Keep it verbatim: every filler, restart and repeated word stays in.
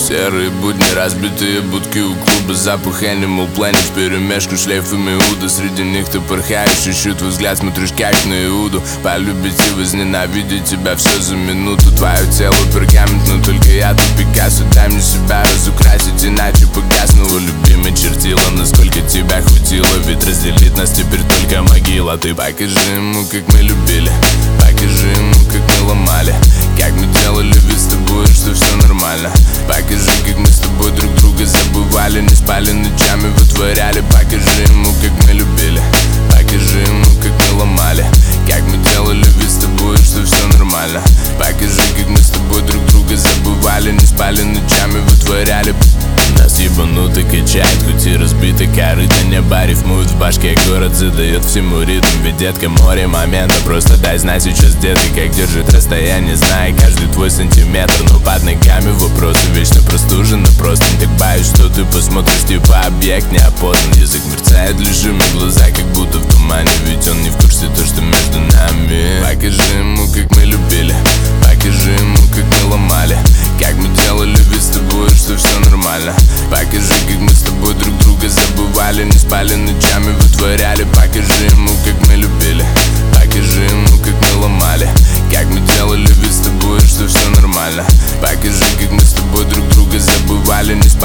Серые будни, разбитые будки у клуба, запах Animal Planet вперемешку шлейфами уда. Среди них ты порхаешь, ищу твой взгляд, смотришь как на Иуду. Полюбить и возненавидеть тебя все за минуту. Твое тело пергамент, но только я тут Пикассо. Дай мне себя разукрасить, иначе погасну. Любимый чертила, насколько тебя хватило, ведь разделит нас теперь только могила. Ты покажи ему, как мы любили, покажи ему, как мы ломали, как мы делали вид с тобой, что все нормально. Покажи, как мы с тобой друг друга забывали, не спали ночами, вытворяли. Покажи ему, как мы любили, покажи ему, как мы ломали, как мы делали вид с тобой, что все нормально. Покажи, как мы с тобой друг друга забывали, не спали ночами, вытворяли. Нас ебануто качает, хоть и разбита корыто. Небо рифмует в башке, город задает всему ритм. Ведь, детка, море момента, просто дай знать сейчас, где ты, как держит расстояние, зная каждый твой сантиметр. Но под ногами вопросы, вечно простуженно просто. Так боюсь, что ты посмотришь, типа объект не опознан. Язык мерцает, лежим и глаза как будто в тумане, ведь он не в курсе то, что между нами. Покажи ему, как мы любили, покажи ему, как мы ломали, как мы делали вид с тобой, что все нормально. Покажи, как мы с тобой друг друга забывали, не спали ночами, вытворяли. Покажи ему, как мы любили, покажи ему, как мы ломали, как мы делали вид с тобой, что все нормально. Покажи, как мы с тобой друг друга забывали, не